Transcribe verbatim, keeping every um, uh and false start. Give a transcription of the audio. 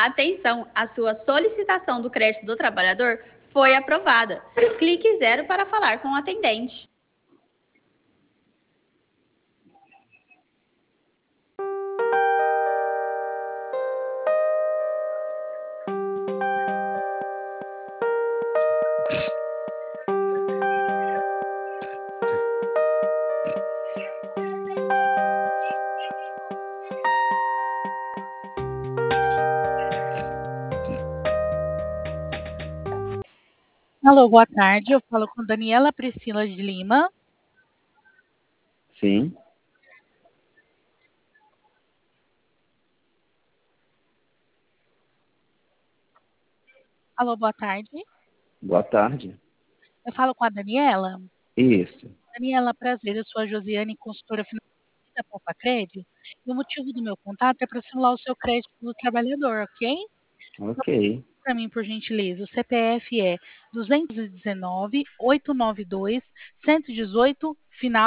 Atenção, a sua solicitação do crédito do trabalhador foi aprovada. Clique zero para falar com o atendente. Alô, boa tarde. Eu falo com Daniela Priscila de Lima. Sim. Alô, boa tarde. Boa tarde. Eu falo com a Daniela. Isso. Daniela, prazer. Eu sou a Josiane, consultora financeira da Poupa-Crédito. E o motivo do meu contato é para simular o seu crédito do trabalhador, ok? Ok. Para mim, por gentileza, o C P F é duzentos e dezenove, oitocentos e noventa e dois, cento e dezoito, final